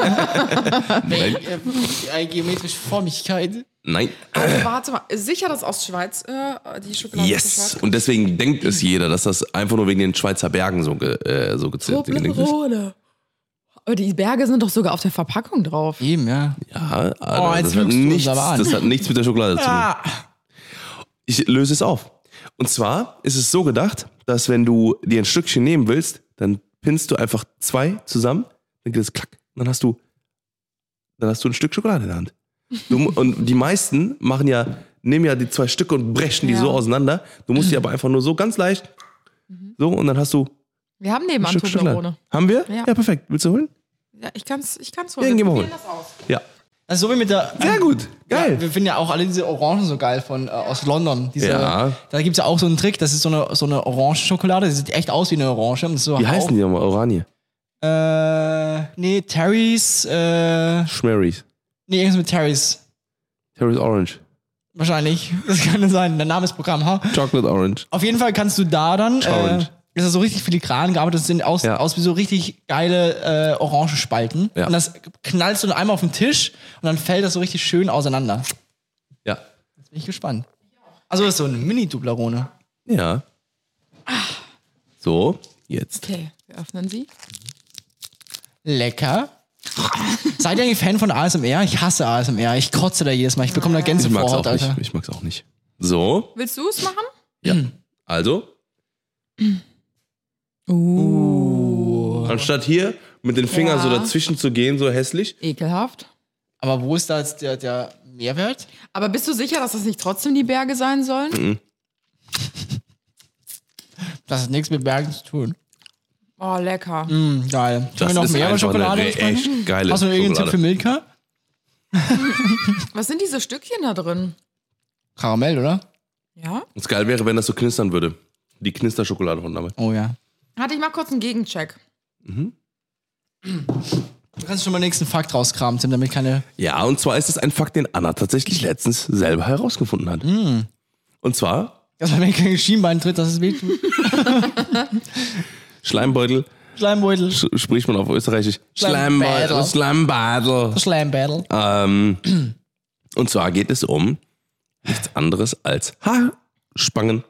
Geometrische Formigkeit. Nein. Also, warte mal, sicher, dass aus Schweiz die Schokolade aus der Yes. Schweiz Und deswegen denkt es jeder, dass das einfach nur wegen den Schweizer Bergen so gezählt ist. Toblerone. Aber die Berge sind doch sogar auf der Verpackung drauf. Eben, ja. Ja, jetzt das, hat lügst du uns nichts, aber an. das hat nichts mit der Schokolade zu tun. Ah. Ich löse es auf. Und zwar ist es so gedacht, dass wenn du dir ein Stückchen nehmen willst, dann pinnst du einfach 2 zusammen, dann geht es klack, dann hast du ein Stück Schokolade in der Hand. Und die meisten machen ja nehmen ja die 2 Stücke und brechen die so auseinander. Du musst die aber einfach nur so ganz leicht, so, und dann hast du Wir haben nebenan Toblerone. Haben wir? Ja. Ja, perfekt. Willst du holen? Ja, ich kann's Ja, holen. gehen wir holen. Das aus. Ja. Also so wie mit der... Sehr gut. Geil. Ja, wir finden ja auch alle diese Orangen so geil aus London. Da gibt es ja auch so einen Trick, das ist so eine Orangenschokolade, die sieht echt aus wie eine Orange. Und so Wie heißen die nochmal? Oranje? Nee, Terry's. Schmarys. Nee, irgendwas mit Terry's. Terry's Orange. Wahrscheinlich. Das kann sein. Der Name ist Programm. Chocolate Orange. Auf jeden Fall kannst du da dann. Ist das so richtig filigran gearbeitet, das sehen aus wie so richtig geile Orangenspalten. Ja. Und das knallst du dann einmal auf den Tisch und dann fällt das so richtig schön auseinander. Ja. Jetzt bin ich gespannt. Also das ist so eine Mini-Toblerone. Ja. So, jetzt. Okay, wir öffnen sie. Lecker. Seid ihr eigentlich Fan von ASMR? Ich hasse ASMR. Ich kotze da jedes Mal. Ich bekomme da Gänsevorhaut, Alter. Ich mag's auch nicht. So. Willst du es machen? Ja. Also. Anstatt hier mit den Fingern so dazwischen zu gehen, so hässlich. Ekelhaft. Aber wo ist da jetzt der Mehrwert? Aber bist du sicher, dass das nicht trotzdem die Berge sein sollen? Das hat nichts mit Bergen zu tun. Oh, lecker. Geil. Das Können wir noch ist mehr über einfach Schokolade eine sprechen? echt geile Hast du noch irgendeinen Tipp für Milka? Was sind diese Stückchen da drin? Karamell, oder? Ja? Was geil wäre, wenn das so knistern würde. Die Knisterschokolade von damit. Oh ja. Hatte ich mal kurz einen Gegencheck. Du kannst schon mal den nächsten Fakt rauskramen, Tim, damit keine... Ja, und zwar ist es ein Fakt, den Anna tatsächlich letztens selber herausgefunden hat. Und zwar... Dass man, wenn kein Schienbein tritt, dass es wehtut. Schleimbeutel. Schleimbeutel. Spricht man auf Österreichisch. Schleimbeutel. Schleimbeutel. Schleimbattle. Und zwar geht es um nichts anderes als Haarspangen.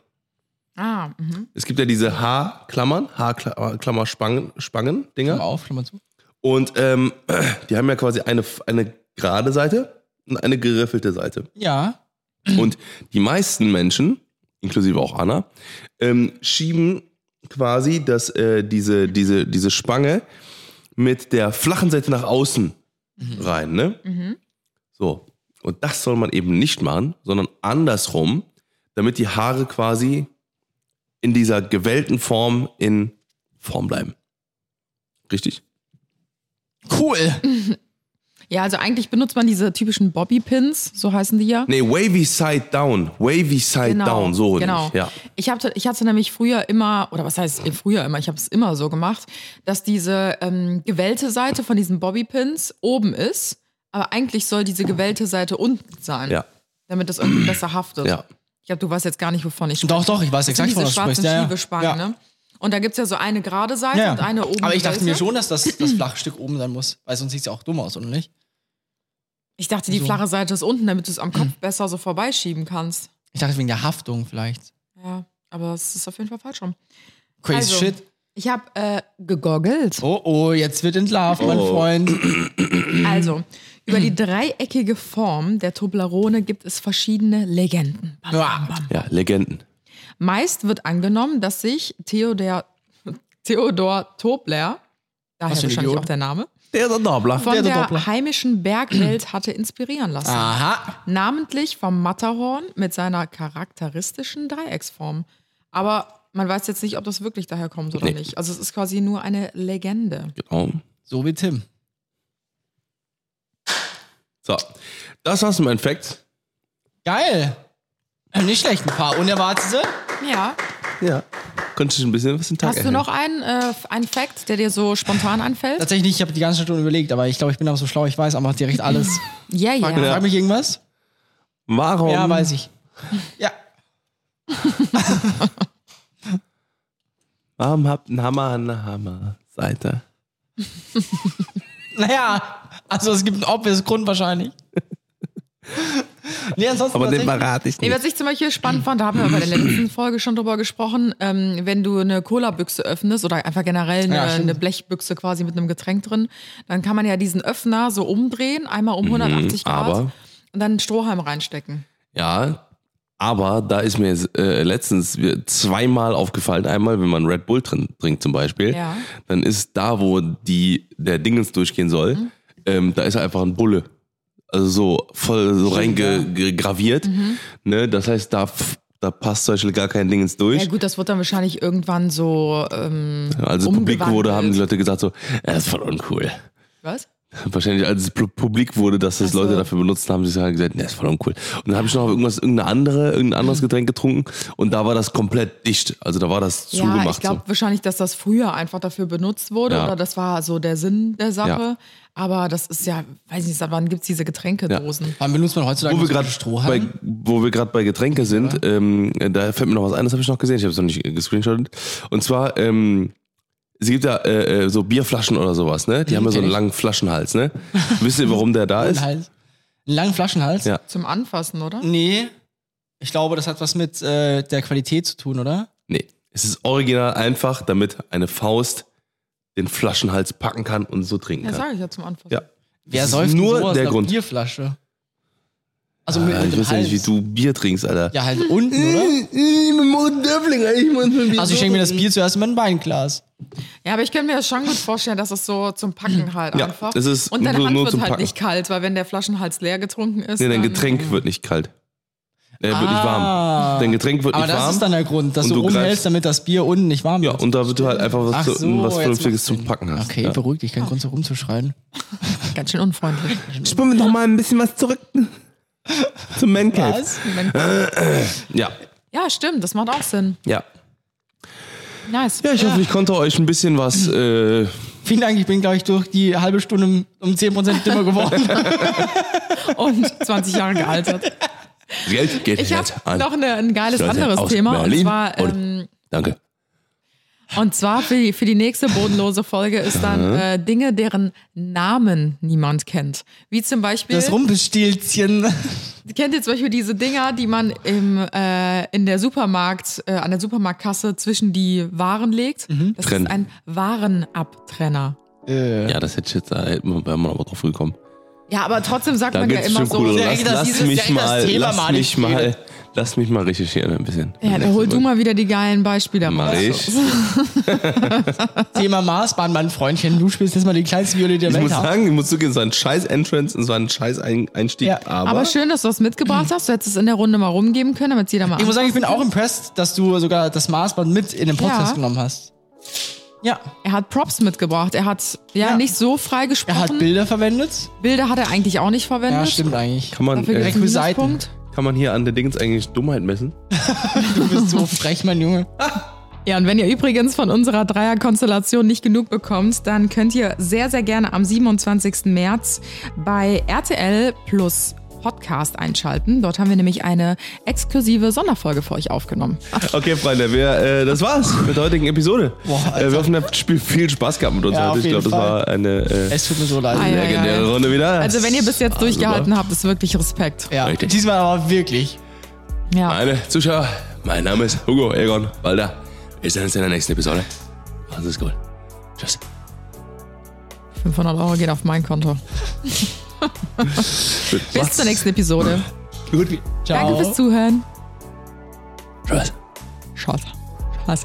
Es gibt ja diese Haarklammern, Haarklammer-Spangen-Dinger. Klammer auf, Klammer zu. Und die haben ja quasi eine gerade Seite und eine geriffelte Seite. Ja. Und die meisten Menschen, inklusive auch Anna, schieben quasi diese Spange mit der flachen Seite nach außen rein, ne? So. Und das soll man eben nicht machen, sondern andersrum, damit die Haare quasi in dieser gewellten Form in Form bleiben. Richtig? Cool. Ja, also eigentlich benutzt man diese typischen Bobby-Pins, so heißen die ja. Nee, wavy side down. Wavy side down, so genau. nicht. Ja. Ich hatte nämlich früher immer, oder was heißt früher immer, ich habe es immer so gemacht, dass diese gewellte Seite von diesen Bobby-Pins oben ist, aber eigentlich soll diese gewellte Seite unten sein, damit das irgendwie besser haftet. Ja. Ich glaube, du weißt jetzt gar nicht, wovon ich spreche. Doch, ich weiß exakt, von was du sprichst. Ja, Schiebespangen, ne? Und da gibt es ja so eine gerade Seite und eine oben. Aber ich dachte mir schon, dass das flache Stück oben sein muss, weil sonst sieht es ja auch dumm aus, oder nicht? Ich dachte, die flache Seite ist unten, damit du es am Kopf besser so vorbeischieben kannst. Ich dachte wegen der Haftung vielleicht. Ja, aber es ist auf jeden Fall falsch rum. Crazy shit. Ich habe gegoggelt. Oh, jetzt wird entlarvt, mein Freund. Also, über die dreieckige Form der Toblerone gibt es verschiedene Legenden. Bam, bam, bam. Ja, Legenden. Meist wird angenommen, dass sich Theodor Tobler, daher wahrscheinlich auch der Name, von der heimischen Bergwelt hatte inspirieren lassen. Aha. Namentlich vom Matterhorn mit seiner charakteristischen Dreiecksform. Aber man weiß jetzt nicht, ob das wirklich daher kommt oder nicht. Also es ist quasi nur eine Legende. Genau. So wie Tim. So, das war's mit meinem Fact. Geil. Nicht schlecht, ein paar unerwartete. Ja. Ja. Konntest du ein bisschen was in den Tag Hast du noch einen Fact, der dir so spontan anfällt? Tatsächlich nicht, ich habe die ganze Stunde überlegt, aber ich glaube, ich bin aber so schlau, ich weiß einfach direkt alles. Ja. Frag mich irgendwas? Warum? Ja, weiß ich. Ja. Warum habt ein Hammer an der Hammerseite? Naja, also es gibt einen obvious Grund wahrscheinlich. Nee, ansonsten aber den verrate ich nicht. Was ich zum Beispiel spannend fand, da haben wir bei der letzten Folge schon drüber gesprochen, wenn du eine Cola-Büchse öffnest oder einfach generell eine Blechbüchse quasi mit einem Getränk drin, dann kann man ja diesen Öffner so umdrehen, einmal um 180 Grad und dann einen Strohhalm reinstecken. Ja, aber da ist mir letztens zweimal aufgefallen. Einmal, wenn man Red Bull trinkt zum Beispiel, dann ist da, wo der Dingens durchgehen soll, da ist einfach ein Bulle. Also so voll so reingegraviert. Ne? Das heißt, da passt zum Beispiel gar kein Ding ins durch. Ja gut, das wird dann wahrscheinlich irgendwann so als es publik wurde, haben die Leute gesagt so, das ist voll uncool. Was? Wahrscheinlich, als es publik wurde, dass das Leute dafür benutzt haben, sie sagen gesagt, das ist voll uncool. Und dann habe ich noch irgendein anderes Getränk getrunken und da war das komplett dicht. Also da war das zugemacht. Ja, ich glaube wahrscheinlich, dass das früher einfach dafür benutzt wurde oder das war so der Sinn der Sache. Ja. Aber das ist ja, weiß nicht, seit wann gibt es diese Getränkedosen? Ja. Wann benutzt man heutzutage wo wir gerade bei Getränke sind, da fällt mir noch was ein, das habe ich noch gesehen, ich habe es noch nicht gescreenshottet. Und zwar, es gibt ja so Bierflaschen oder sowas, ne? Die haben ja so einen langen Flaschenhals, ne? Wisst ihr, warum der da ist? Einen langen Flaschenhals? Ja. Zum Anfassen, oder? Nee. Ich glaube, das hat was mit der Qualität zu tun, oder? Nee. Es ist original einfach, damit eine Faust den Flaschenhals packen kann und so trinken kann. Ja, sage ich ja zum Anfassen. Ja. Wer säuft nur der Grund. Bierflasche? Also ich weiß ja nicht, wie du Bier trinkst, Alter. Ja, halt unten, oder? Also ich schenke mir das Bier zuerst in mein Weinglas. Ja, aber ich kann mir das schon gut vorstellen, dass es so zum Packen halt einfach. Das ist und deine Hand nur wird zum halt Packen. nicht kalt, weil wenn der Flaschenhals leer getrunken ist. Nee, dein Getränk wird nicht kalt. Wird nicht warm. Dein Getränk wird nicht warm. Aber das ist dann der Grund, dass du rumhältst, damit das Bier unten nicht warm wird. Ja, und da wird du halt einfach was Vernünftiges zum Packen hast. Okay, beruhig dich, kein Grund so rumzuschreien. Ganz schön unfreundlich. Spulen wir noch mal ein bisschen was zurück zum Man Cave. Ja. Ja, stimmt, das macht auch Sinn. Ja. Nice. Ja, ich hoffe, ich konnte euch ein bisschen was... Vielen Dank, ich bin, glaube ich, durch die halbe Stunde um 10% dümmer geworden. Und 20 Jahre gealtert. Geld geht ich habe noch ein geiles anderes Thema. Berlin. Und zwar, danke. Und zwar für die nächste bodenlose Folge ist dann Dinge, deren Namen niemand kennt. Wie zum Beispiel... Das Rumpelstilzchen. Kennt ihr zum Beispiel diese Dinger, die man an der Supermarktkasse zwischen die Waren legt? Das ist ein Warenabtrenner. Ja, das hätte ich jetzt, da wäre man aber drauf gekommen. Ja, aber trotzdem sagt man ja immer so... Lass mich mal recherchieren ein bisschen. Ja, da hol du mal wieder die geilen Beispiele raus. Mach ich. Thema Maßbahn, mein Freundchen. Du spielst jetzt mal die kleinste Viole der Welt. Ich muss sagen, ich muss zugeben, es war ein scheiß Entrance und es war ein scheiß Einstieg. Ja. Aber schön, dass du das mitgebracht hast. Du hättest es in der Runde mal rumgeben können, damit es jeder mal Ich muss sagen, ich bin auch impressed, dass du sogar das Maßband mit in den Podcast genommen hast. Ja. Er hat Props mitgebracht. Er hat nicht so frei gesprochen. Er hat Bilder verwendet. Bilder hat er eigentlich auch nicht verwendet. Ja, stimmt eigentlich. Kann man Requisiten. Kann man hier an den Dings eigentlich Dummheit messen? Du bist so frech, mein Junge. Ja, und wenn ihr übrigens von unserer Dreierkonstellation nicht genug bekommt, dann könnt ihr sehr, sehr gerne am 27. März bei RTL Plus Podcast einschalten. Dort haben wir nämlich eine exklusive Sonderfolge für euch aufgenommen. Okay, Freunde, das war's mit der heutigen Episode. Boah, wir hoffen, ihr habt viel Spaß gehabt mit uns heute. Ich glaube, das war eine es tut mir so leid. Legendäre Runde wieder. Also wenn ihr bis jetzt durchgehalten habt, ist wirklich Respekt. Ja, richtig. Diesmal aber wirklich. Ja. Meine Zuschauer, mein Name ist Hugo Egon Walder. Wir sehen uns in der nächsten Episode. Alles gut. Tschüss. 500 € gehen auf mein Konto. Bis zur nächsten Episode. Gut. Ciao. Danke fürs Zuhören. Tschüss. Tschüss.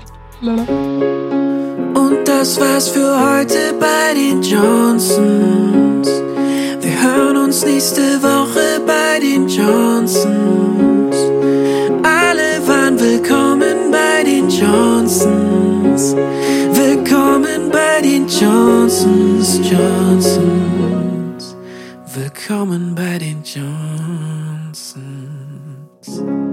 Und das war's für heute bei den Johnsons. Wir hören uns nächste Woche bei den Johnsons. Alle waren willkommen bei den Johnsons. Willkommen bei den Johnsons. Willkommen bei den Johnsons.